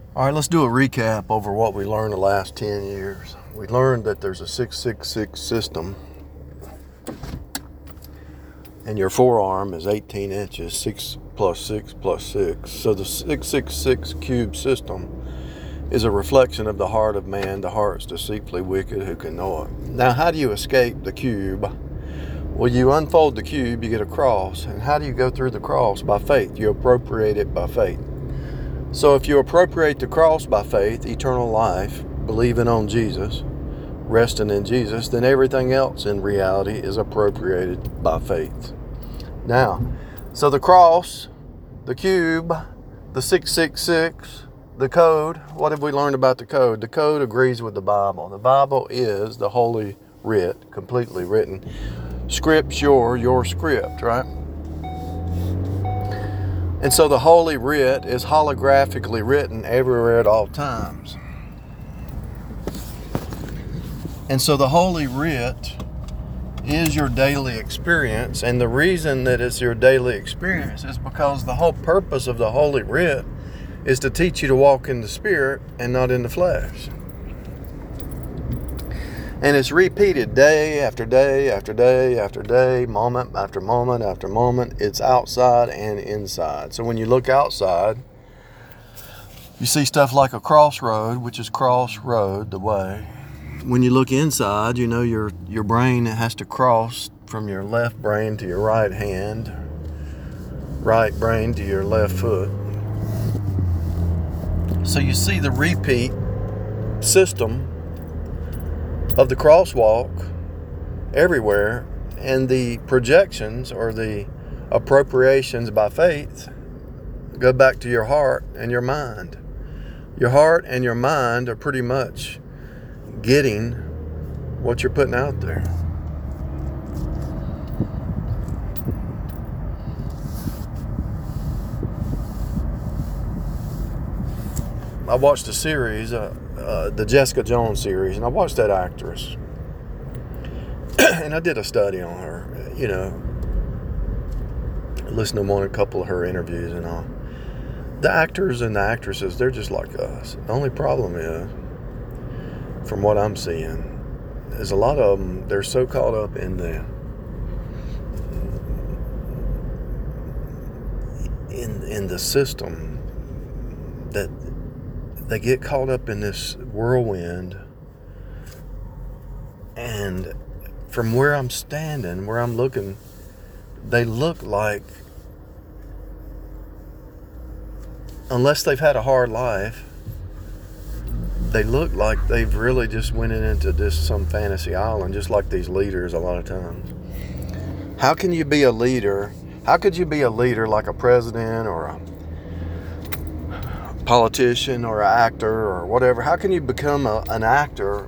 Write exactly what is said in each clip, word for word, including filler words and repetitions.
All right, let's do a recap over what we learned the last ten years. We learned that there's a six six six system, and your forearm is eighteen inches, six plus six plus six. So the six six six cube system is a reflection of the heart of man. The heart's deceitfully wicked, who can know it? Now, how do you escape the cube? Well, you unfold the cube, you get a cross. And how do you go through the cross? By faith. You appropriate it by faith. So if you appropriate the cross by faith, eternal life, believing on Jesus, resting in Jesus, then everything else in reality is appropriated by faith. Now, so the cross, the cube, the six six six, the code, what have we learned about the code? The code agrees with the Bible. The Bible is the Holy Writ, completely written. Scripture, your script, right? And so the Holy Writ is holographically written everywhere at all times. And so the Holy Writ is your daily experience. And the reason that it's your daily experience is because the whole purpose of the Holy Writ is to teach you to walk in the Spirit and not in the flesh. And it's repeated day after day after day after day, moment after moment after moment. It's outside and inside. So when you look outside, you see stuff like a crossroad, which is crossroad, the way. When you look inside, you know your your brain has to cross from your left brain to your right hand, right brain to your left foot. So you see the repeat system of the crosswalk everywhere, and the projections or the appropriations by faith go back to your heart and your mind. Your heart and your mind are pretty much getting what you're putting out there. I watched a series, uh, uh, the Jessica Jones series, and I watched that actress. And I did a study on her, you know, listened to one, a couple of her interviews and all. The actors and the actresses, they're just like us. The only problem is, from what I'm seeing, is a lot of them, they're so caught up in the in in the system that they get caught up in this whirlwind. And from where I'm standing, where I'm looking, they look like, unless they've had a hard life, they look like they've really just went into this some fantasy island, just like these leaders a lot of times. How can you be a leader? How could you be a leader like a president or a politician or an actor or whatever? How can you become a, an actor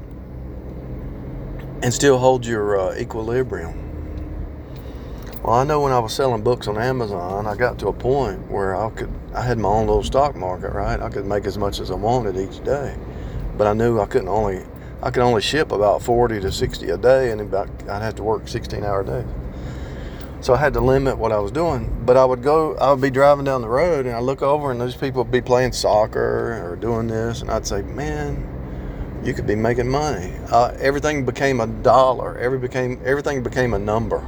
and still hold your uh, equilibrium? Well, I know when I was selling books on Amazon, I got to a point where I could, I had my own little stock market, right? I could make as much as I wanted each day, but I knew I couldn't only, I could only ship about forty to sixty a day, and about I'd have to work sixteen hour days. So I had to limit what I was doing. But I would go, I would be driving down the road, and I look over, and those people would be playing soccer or doing this, and I'd say, man, you could be making money. Uh, everything became a dollar. Every became everything became a number.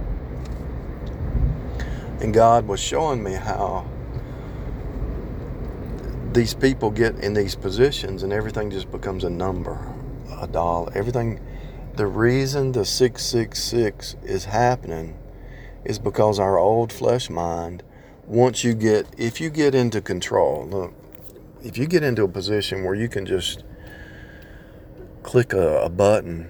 And God was showing me how these people get in these positions, and everything just becomes a number, a dollar. Everything. The reason the six six six is happening is because our old flesh mind, once you get, if you get into control, look, if you get into a position where you can just click a, a button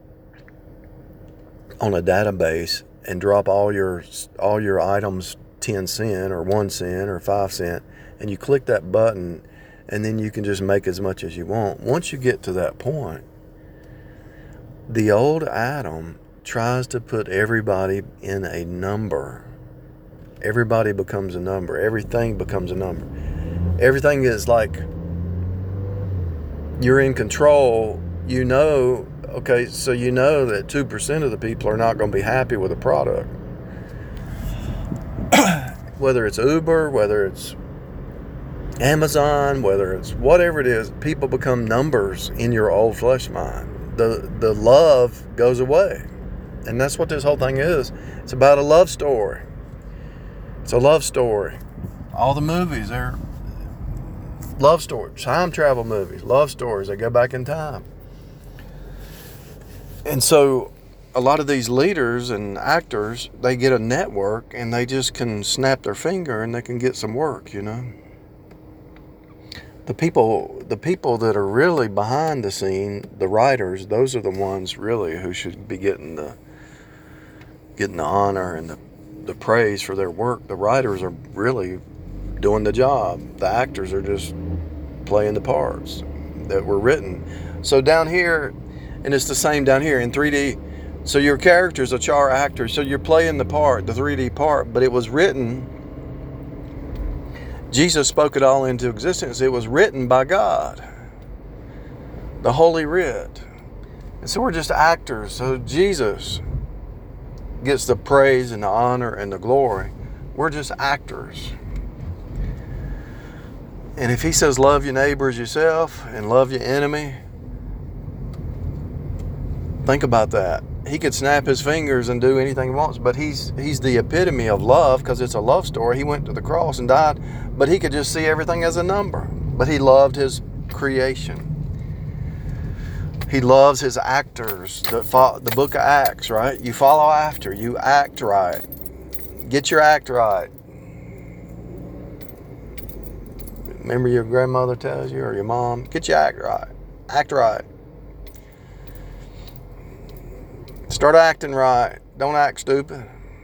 on a database and drop all your all your items ten cent or one cent or five cent, and you click that button, and then you can just make as much as you want. Once you get to that point, the old Adam tries to put everybody in a number. Everybody becomes a number. Everything becomes a number. Everything is like you're in control. You know, okay, so you know that two percent of the people are not going to be happy with a product. Whether it's Uber, whether it's Amazon, whether it's whatever it is, people become numbers in your old flesh mind. The the love goes away. And that's what this whole thing is. It's about a love story. It's a love story. All the movies, they're love stories, time travel movies, love stories. They go back in time. And so a lot of these leaders and actors, they get a network and they just can snap their finger and they can get some work, you know. The people, the people that are really behind the scene, the writers, those are the ones really who should be getting the getting the honor and the, the praise for their work. The writers are really doing the job. The actors are just playing the parts that were written. So down here, and it's the same down here in three D. So your character's a char actor, so you're playing the part, the three D part, but it was written. Jesus spoke it all into existence. It was written by God, the Holy Writ. And so we're just actors. So Jesus gets the praise and the honor and the glory. We're just actors. And if he says love your neighbor as yourself and love your enemy, think about that. He could snap his fingers and do anything he wants, but he's he's the epitome of love because it's a love story. He went to the cross and died, but he could just see everything as a number. But he loved his creation. He loves his actors. The, the book of Acts, right? You follow after. You act right. Get your act right. Remember your grandmother tells you, or your mom, get your act right. Act right. Start acting right. Don't act stupid.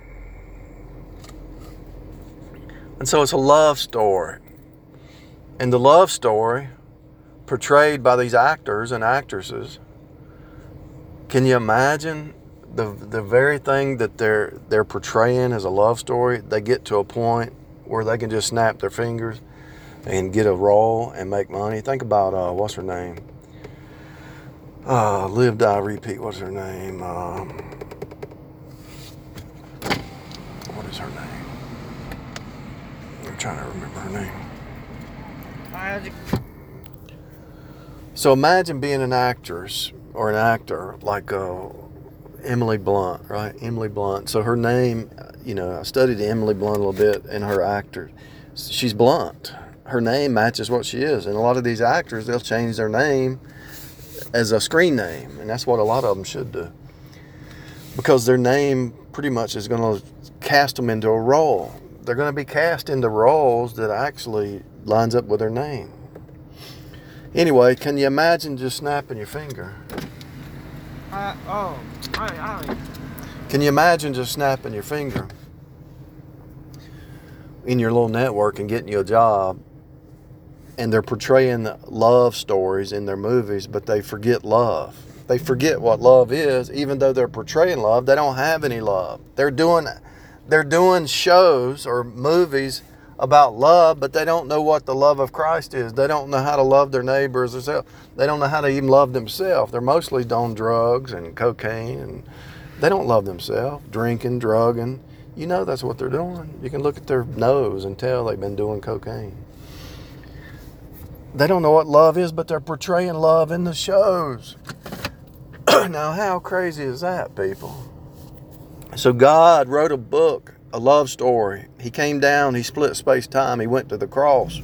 And so it's a love story. And the love story portrayed by these actors and actresses, can you imagine the the very thing that they're they're portraying as a love story? They get to a point where they can just snap their fingers and get a role and make money. Think about uh, what's her name? Uh, live, die, repeat. What's her name? Um, what is her name? I'm trying to remember her name. So imagine being an actress or an actor like uh, Emily Blunt, right? Emily Blunt. So her name, you know, I studied Emily Blunt a little bit and her actor. She's blunt. Her name matches what she is. And a lot of these actors, they'll change their name as a screen name. And that's what a lot of them should do. Because their name pretty much is going to cast them into a role. They're going to be cast into roles that actually lines up with their name. Anyway, can you imagine just snapping your finger? Uh, oh, I, I. Can you imagine just snapping your finger in your little network and getting you a job? And they're portraying love stories in their movies, but they forget love. They forget what love is, even though they're portraying love. They don't have any love. They're doing, they're doing shows or movies about love, but they don't know what the love of Christ is. They don't know how to love their neighbors themselves. They don't know how to even love themselves. They're mostly on drugs and cocaine, and they don't love themselves. Drinking, drugging. You know that's what they're doing. You can look at their nose and tell they've been doing cocaine. They don't know what love is, but they're portraying love in the shows. Now, how crazy is that, people? So God wrote a book, a love story. He came down, he split space-time, he went to the cross.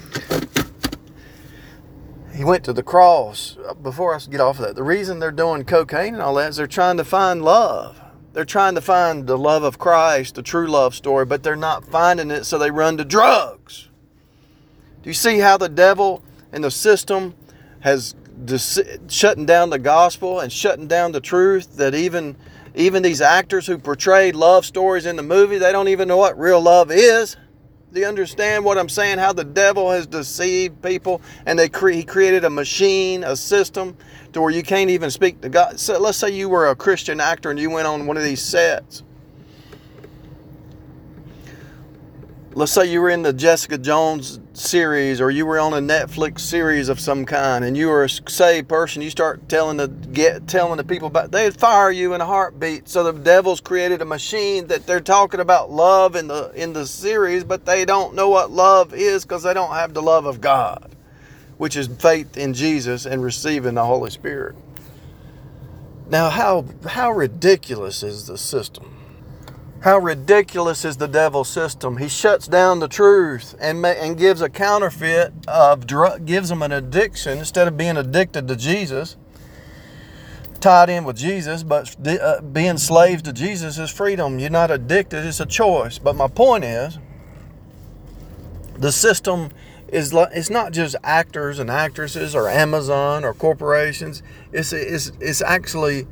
He went to the cross. Before I get off of that, the reason they're doing cocaine and all that is they're trying to find love. They're trying to find the love of Christ, the true love story, but they're not finding it, so they run to drugs. Do you see how the devil and the system has dece- shutting down the gospel and shutting down the truth, that even even these actors who portray love stories in the movie, they don't even know what real love is. Do you understand what I'm saying? How the devil has deceived people, and they cre- he created a machine, a system, to where you can't even speak to God. So let's say you were a Christian actor and you went on one of these sets. let's say you were in the Jessica Jones series, or you were on a Netflix series of some kind, and you were a saved person. You start telling the get telling the people about, they'd fire you in a heartbeat. So the devil's created a machine that they're talking about love in the in the series, but they don't know what love is because they don't have the love of God, which is faith in Jesus and receiving the Holy Spirit. Now, how how ridiculous is the system? How ridiculous is the devil's system? He shuts down the truth and ma- and gives a counterfeit of drug, gives them an addiction instead of being addicted to Jesus, tied in with Jesus. But uh, being slaves to Jesus is freedom. You're not addicted; it's a choice. But my point is, the system is like, it's not just actors and actresses or Amazon or corporations. It's it's it's actually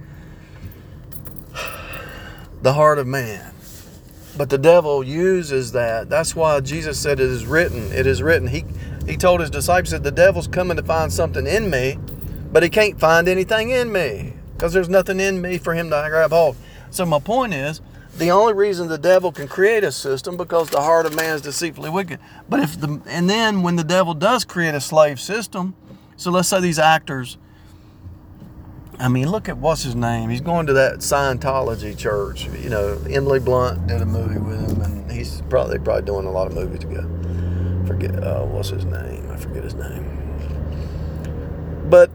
the heart of man. But the devil uses that. That's why Jesus said, it is written, it is written. He he told his disciples that the devil's coming to find something in me, but he can't find anything in me because there's nothing in me for him to grab hold. So my point is, the only reason the devil can create a system because the heart of man is deceitfully wicked. But if the and then when the devil does create a slave system, so let's say these actors, I mean, look at what's his name. He's going to that Scientology church. You know, Emily Blunt did a movie with him, and he's probably probably doing a lot of movies together. Forget uh, what's his name. I forget his name. But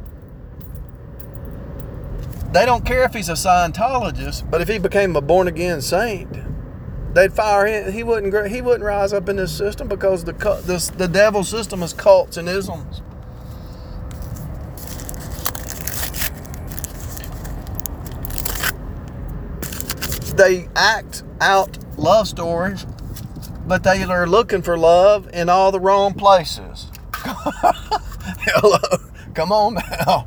they don't care if he's a Scientologist. But if he became a born again saint, they'd fire him. He wouldn't. He wouldn't rise up in this system because the the the devil system is cults and isms. They act out love stories, but they are looking for love in all the wrong places. Hello, come on now.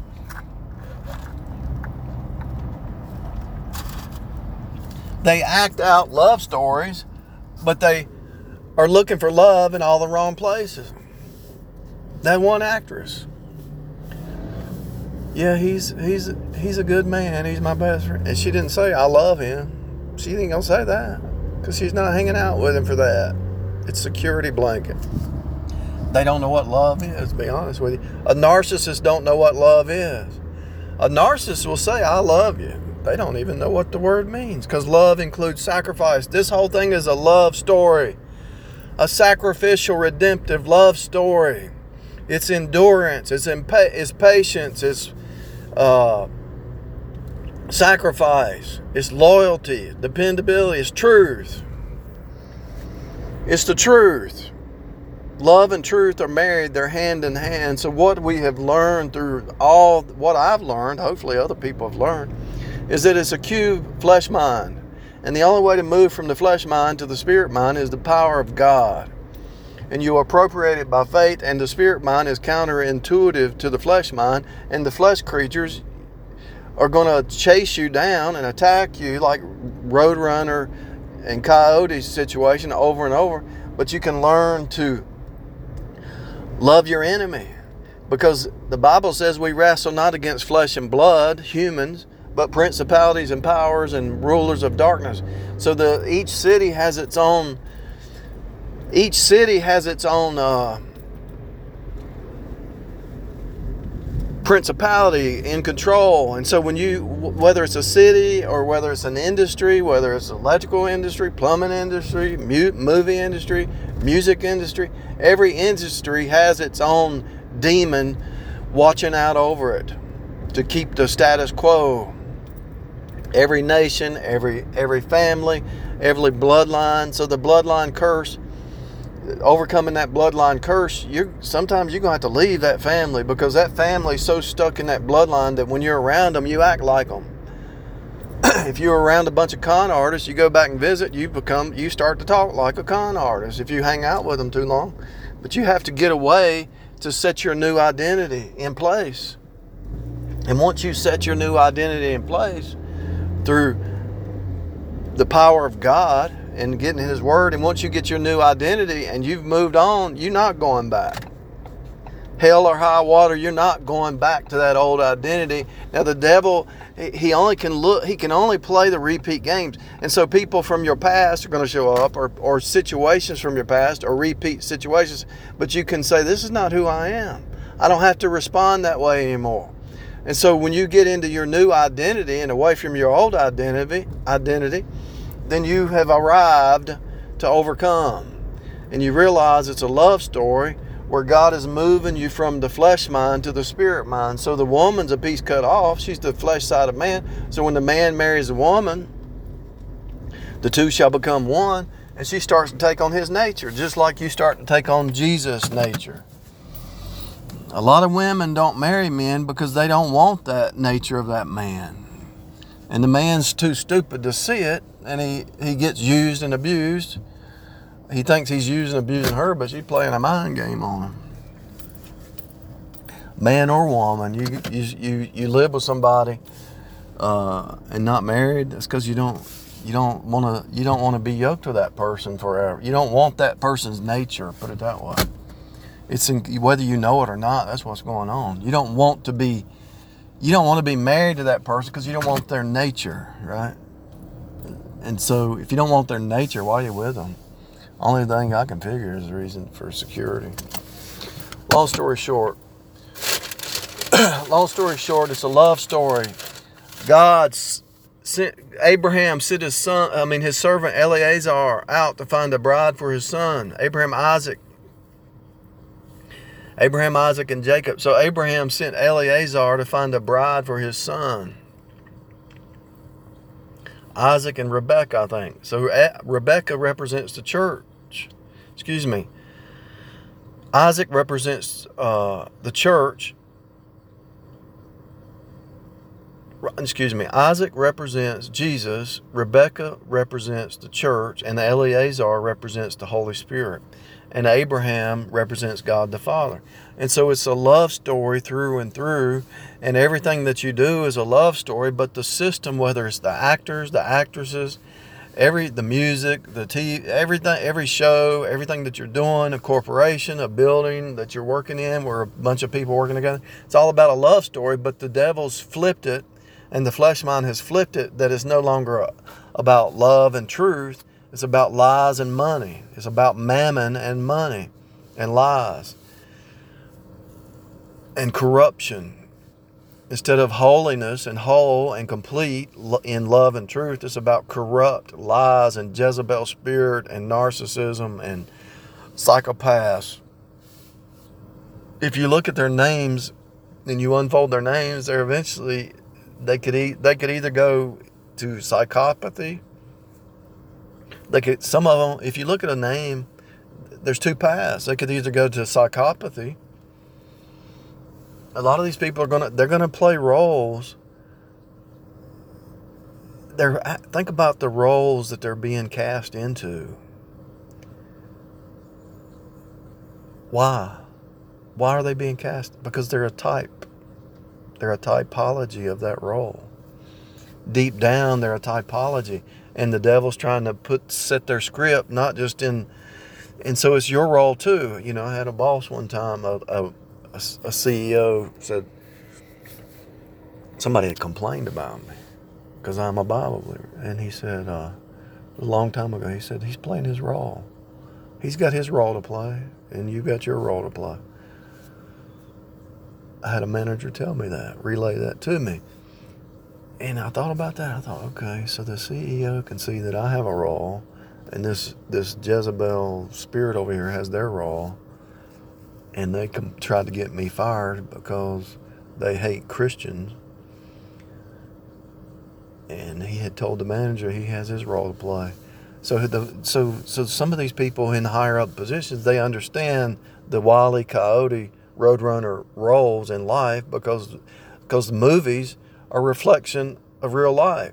They act out love stories, but they are looking for love in all the wrong places. That one actress. Yeah, he's he's he's a good man. He's my best friend. And she didn't say I love him. She ain't gonna say that because she's not hanging out with him for that. It's security blanket. They don't know what love is, to be honest with you. A narcissist don't know what love is. A narcissist will say, I love you. They don't even know what the word means because love includes sacrifice. This whole thing is a love story. A sacrificial, redemptive love story. It's endurance. It's, impa- it's patience. It's uh, sacrifice. It's loyalty. Dependability. It's truth. It's the truth. Love and truth are married. They're hand in hand. So what we have learned through all, what I've learned, hopefully other people have learned, is that it's a cube flesh mind. And the only way to move from the flesh mind to the spirit mind is the power of God. And you appropriate it by faith, and the spirit mind is counterintuitive to the flesh mind, and the flesh creatures are going to chase you down and attack you like Roadrunner and Coyote's situation over and over. But you can learn to love your enemy, because the Bible says we wrestle not against flesh and blood, humans, but principalities and powers and rulers of darkness. So the each city has its own each city has its own uh, principality in control. And so when you, whether it's a city or whether it's an industry, whether it's electrical industry, plumbing industry, mu- movie industry, music industry, every industry has its own demon watching out over it to keep the status quo. Every nation, every every family, every bloodline. So the bloodline curse, overcoming that bloodline curse, you sometimes you're going to have to leave that family, because that family's so stuck in that bloodline that when you're around them, you act like them. If you're around a bunch of con artists, you go back and visit, you become, you start to talk like a con artist if you hang out with them too long. But you have to get away to set your new identity in place. And once you set your new identity in place through the power of God and getting His Word, and once you get your new identity and you've moved on, you're not going back. hell or high water, you're not going back to that old identity. Now the devil, he only can look, he can only play the repeat games. And so people from your past are going to show up, or, or situations from your past, or repeat situations. But you can say, this is not who I am. I don't have to respond that way anymore. And so when you get into your new identity and away from your old identity, identity, then you have arrived to overcome. And you realize it's a love story where God is moving you from the flesh mind to the spirit mind. So the woman's a piece cut off. She's the flesh side of man. So when the man marries the woman, the two shall become one. And she starts to take on his nature, just like you start to take on Jesus' nature. A lot of women don't marry men because they don't want that nature of that man. And the man's too stupid to see it, and he, he gets used and abused. He thinks he's using and abusing her, but she's playing a mind game on him. Man or woman, you you you, you live with somebody uh, and not married. That's because you don't you don't want to you don't want to be yoked to that person forever. You don't want that person's nature. Put it that way. It's in, whether you know it or not. That's what's going on. You don't want to be you don't want to be married to that person because you don't want their nature, right? And so if you don't want their nature, why are you with them? Only thing I can figure is the reason for security. Long story short, long story short, it's a love story. God sent Abraham sent his son, I mean his servant Eleazar out to find a bride for his son. Abraham, Isaac, Abraham, Isaac, and Jacob. So Abraham sent Eleazar to find a bride for his son. Isaac and Rebecca, I think. So Rebecca represents the church. Excuse me. Isaac represents uh, the church. Excuse me. Isaac represents Jesus. Rebecca represents the church. And Eleazar represents the Holy Spirit. And Abraham represents God the Father. And so it's a love story through and through. And everything that you do is a love story. But the system, whether it's the actors, the actresses, every the music, the T V, everything, every show, everything that you're doing, a corporation, a building that you're working in where a bunch of people working together, it's all about a love story. But the devil's flipped it, and the flesh mind has flipped it, that it's no longer about love and truth. It's about lies and money. It's about mammon and money and lies and corruption. Instead of holiness and whole and complete in love and truth, it's about corrupt lies and Jezebel spirit and narcissism and psychopaths. If you look at their names and you unfold their names, they're eventually, they could e- they could either go to psychopathy. They could, some of them, if you look at a name, there's two paths. They could either go to psychopathy. A lot of these people are gonna, they're gonna play roles. They're, think about the roles that they're being cast into. Why? Why are they being cast? Because they're a type. They're a typology of that role. Deep down, they're a typology. And the devil's trying to put set their script, not just in, and so it's your role too. You know, I had a boss one time, a, a, a C E O said, somebody had complained about me because I'm a Bible believer. And he said, uh, a long time ago, he said, he's playing his role. He's got his role to play, and you've got your role to play. I had a manager tell me that, relay that to me. And I thought about that. I thought, okay, so the C E O can see that I have a role, and this this Jezebel spirit over here has their role, and they com- tried to get me fired because they hate Christians. And he had told the manager he has his role to play. So the so so some of these people in higher up positions, they understand the Wile E. Coyote Roadrunner roles in life because because the movies are a reflection of real life.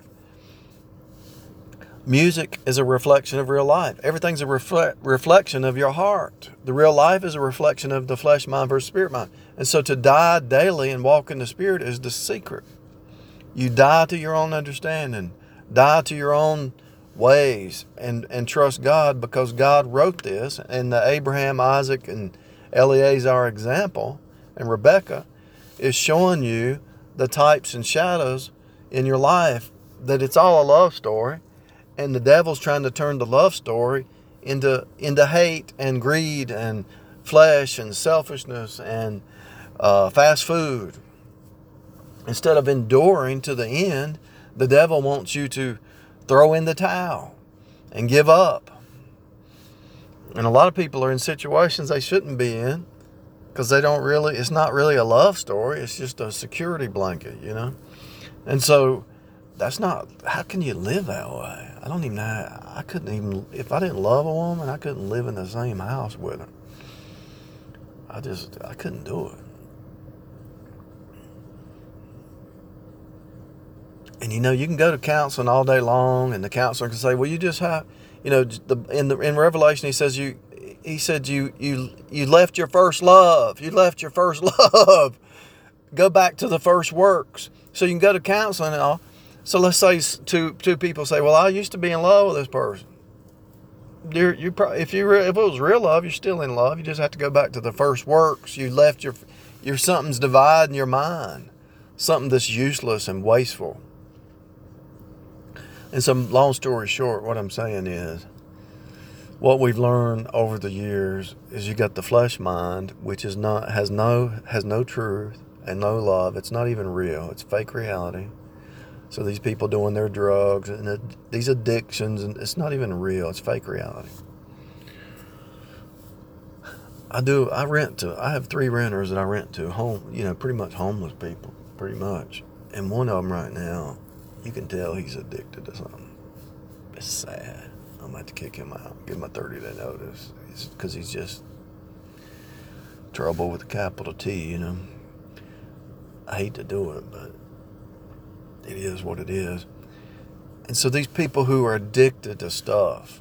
Music is a reflection of real life. Everything's a refle- reflection of your heart. The real life is a reflection of the flesh mind versus spirit mind. And so to die daily and walk in the spirit is the secret. You die to your own understanding, die to your own ways, and, and trust God, because God wrote this. And the Abraham, Isaac, and Eleazar example And Rebecca is showing you the types and shadows in your life, that it's all a love story, and the devil's trying to turn the love story into into hate and greed and flesh and selfishness and uh, fast food. Instead of enduring to the end, the devil wants you to throw in the towel and give up. And a lot of people are in situations they shouldn't be in, because they don't really, it's not really a love story. It's just a security blanket, you know? And so that's not, how can you live that way? I don't even know, I couldn't even, if I didn't love a woman, I couldn't live in the same house with her. I just, I couldn't do it. And you know, you can go to counseling all day long, and the counselor can say, well, you just have, you know, the, in the in Revelation, he says, you, he said, you, you, you left your first love. You left your first love. Go back to the first works. So you can go to counseling and all. So let's say two, two people say, well, I used to be in love with this person. You're, you probably, if you if it was real love, you're still in love. You just have to go back to the first works. You left your, your something's dividing your mind. Something that's useless and wasteful. And so, long story short, what I'm saying is, what we've learned over the years is you got the flesh mind, which is not has no has no truth and no love. It's not even real. It's fake reality. So these people doing their drugs and the, these addictions, and it's not even real. It's fake reality. I do. I rent to. I have three renters that I rent to. Home, you know, pretty much homeless people, pretty much. And one of them right now, you can tell he's addicted to something. It's sad. I'm about to kick him out. Give him a thirty-day notice. Because he's, he's just trouble with a capital T, you know. I hate to do it, but it is what it is. And so these people who are addicted to stuff,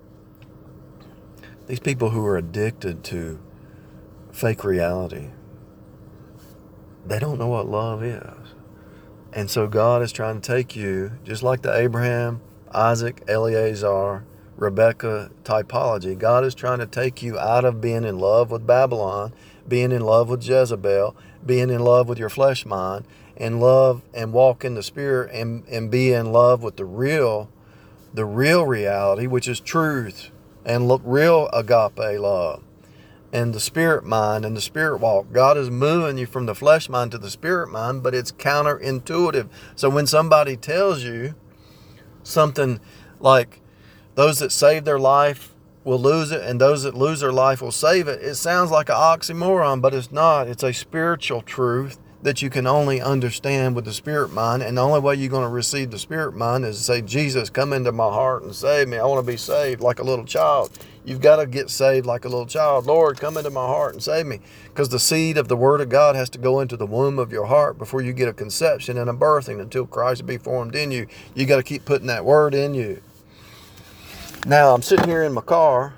these people who are addicted to fake reality, they don't know what love is. And so God is trying to take you, just like the Abraham, Isaac, Eleazar, Rebecca typology. God is trying to take you out of being in love with Babylon, being in love with Jezebel, being in love with your flesh mind, and love and walk in the Spirit, and, and be in love with the real, the real reality, which is truth and lo- real agape love. And the spirit mind and the spirit walk. God is moving you from the flesh mind to the spirit mind, but it's counterintuitive. So when somebody tells you something like, those that save their life will lose it, and those that lose their life will save it, it sounds like an oxymoron, but it's not. It's a spiritual truth that you can only understand with the spirit mind. And the only way you're going to receive the spirit mind is to say, Jesus, come into my heart and save me. I want to be saved like a little child. You've got to get saved like a little child. Lord, come into my heart and save me. Because the seed of the Word of God has to go into the womb of your heart before you get a conception and a birthing, until Christ be formed in you. You got to keep putting that Word in you. Now, I'm sitting here in my car,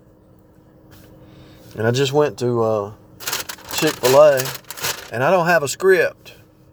and I just went to uh, Chick-fil-A, and I don't have a script.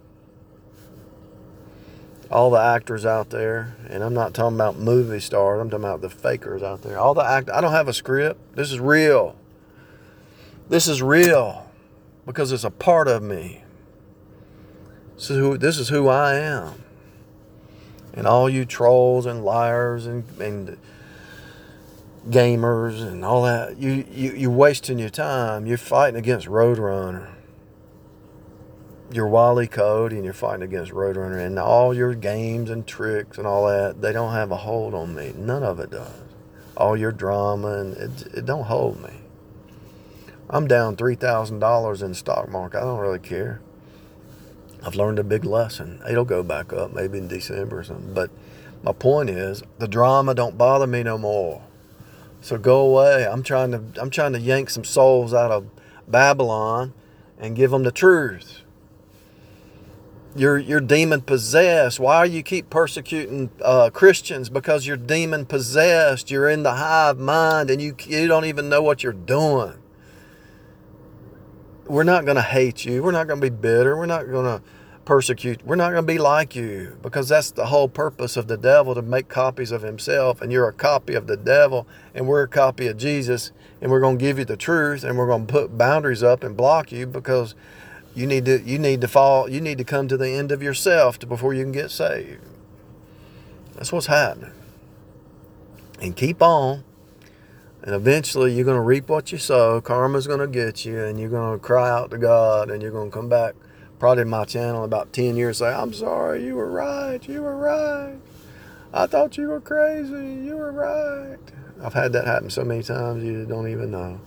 All the actors out there, and I'm not talking about movie stars, I'm talking about the fakers out there. All the act, I don't have a script. This is real. This is real because it's a part of me. This is who, this is who I am. And all you trolls and liars and, and gamers and all that, you, you, you're wasting your time. You're fighting against Roadrunner. You're Wally Code, and you're fighting against Roadrunner, and all your games and tricks and all that, they don't have a hold on me. None of it does. All your drama, and it, it don't hold me. I'm down three thousand dollars in the stock market. I don't really care. I've learned a big lesson. It'll go back up maybe in December or something. But my point is, the drama don't bother me no more. So go away. I'm trying to I'm trying to yank some souls out of Babylon and give them the truth. You're you're demon possessed. Why do you keep persecuting uh, Christians? Because you're demon possessed. You're in the hive mind, and you you don't even know what you're doing. We're not going to hate you. We're not going to be bitter. We're not going to persecute. We're not going to be like you, because that's the whole purpose of the devil, to make copies of himself. And you're a copy of the devil, and we're a copy of Jesus. And we're going to give you the truth, and we're going to put boundaries up and block you, because you need to you need to fall. You need to come to the end of yourself to, before you can get saved. That's what's happening. And keep on. And eventually you're going to reap what you sow. Karma's going to get you, and you're going to cry out to God, and you're going to come back probably to my channel in about ten years and say, I'm sorry, you were right, you were right. I thought you were crazy, you were right. I've had that happen so many times you don't even know.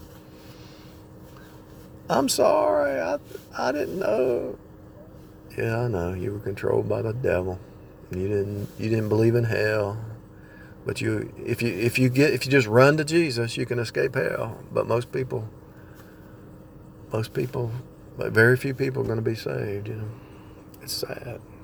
I'm sorry, I, I didn't know. Yeah, I know, you were controlled by the devil. You didn't you didn't believe in hell. But you, if you if you get if you just run to Jesus, you can escape hell. But most people, most people, but very few people are going to be saved. You know, it's sad.